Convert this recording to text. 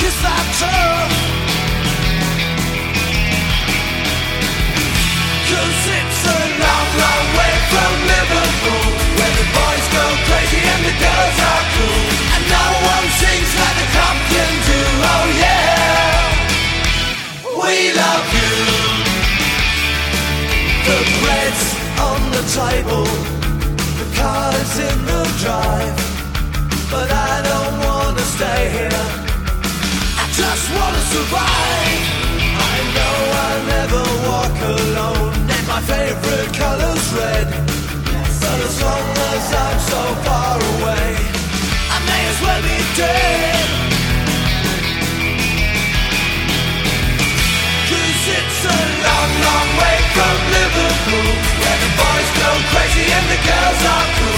Is that true? 'Cause it's a long, long way from Liverpool, where the boys go crazy and the girls are cool, and no one sings like the cop can do. Oh yeah, we love you. The bread's on the table, the car's in the drive, but I don't wanna stay here, I just wanna survive. I know I'll never walk alone, and my favorite color's red, but as long as I'm so far away, I may as well be dead. 'Cause it's a long, long way from Liverpool, where the boys go crazy and the girls are cool,